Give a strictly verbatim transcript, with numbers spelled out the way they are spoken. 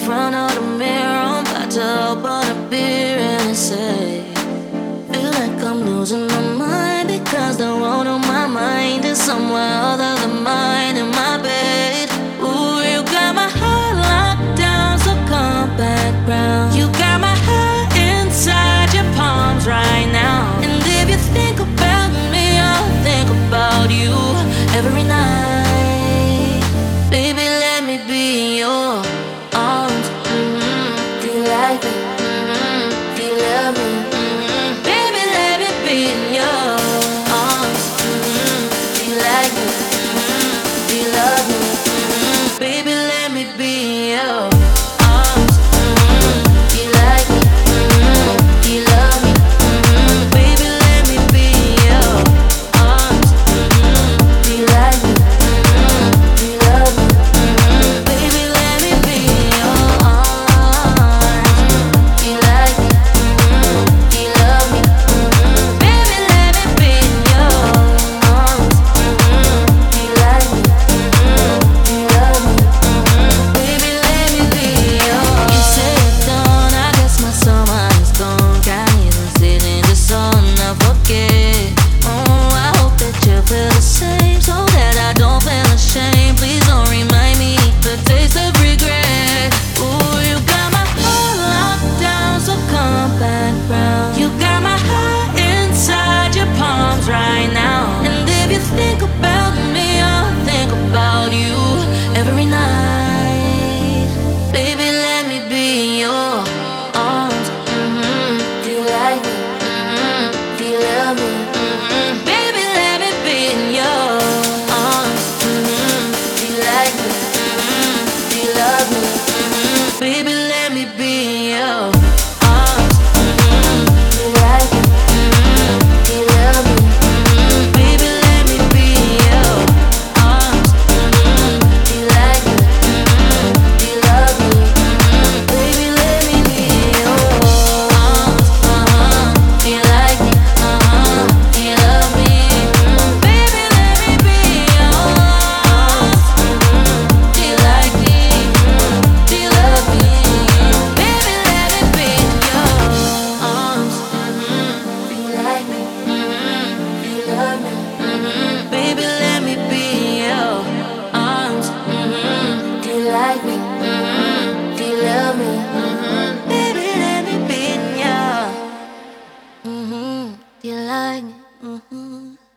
front of the mirror, I'm about to open a beer and say, feel like I'm losing my mind because the world on my mind is somewhere other than mine in my bed. Ooh, you got my heart locked down, so come back round. You got my heart inside your palms right now. And if you think about me, I'll think about you every night. Baby, let me be in your arms. Mm-hmm. Do you like me? Mm-hmm. Do you love me? Mm-hmm. Baby, let me be in your arms. Mm-hmm. Do you like me? Mm-hmm. Do you love me? Mm-hmm. Baby, let me be in your arms. Mm-hmm. Do you like me? Mm-hmm. Do you love me? Mm-hmm. Baby, let me be in your arms. Mm-hmm. Do you like me? Mm-hmm. Do you love me? Mm-hmm. Baby, let me be in your arms. Do you like me? Mm-hmm. Do you love me? Mm-hmm. Baby, let me be in your arms. Mm-hmm. Do you like me? Mm-hmm. Do you love me? Mm-hmm. Baby, let me be in your arms. You say it's done, I guess my summer is gone. Got me sitting in the sun, I forget. Oh, I hope that you feel the same, so that I don't feel ashamed. Please don't remind me the taste of regret. Ooh, you got my heart locked down, so come back round. You got my heart inside your palms right now. And if you think about me, I'll think about you every night. Baby, let me be in your arms. Mm-hmm. Do you like me? Mm-hmm. Do you love me? Mm-hmm. Baby, let me be in your arms. Mm-hmm. Do you like me? Mm-hmm. Do you love me? Mm-hmm. Baby, let me be in your arms. Mm-hmm. Do you like me? Mm-hmm. Do you love me? Mm-hmm. Baby, let me be in your arms. Mm-hmm. Do you like me? Mm-hmm. Do you love me? Mm-hmm. Baby, let me be in your arms. Uh-huh. Do you like me? Uh-huh. Do you love me? Mm-hmm. Baby, let me be in your arms. Mm-hmm. Do you like me? Mm-hmm. Do you love me? Baby, let me be in your arms. Mm-hmm. Do you like me? Mm-hmm. Do you love me? Mm-hmm. Baby, let me be in your arms. Mm-hmm. Do you like me? Mm-hmm. Do you love me? Mm-hmm. Baby, let me be in your. Mm-hmm. Do you like me? Mm-hmm.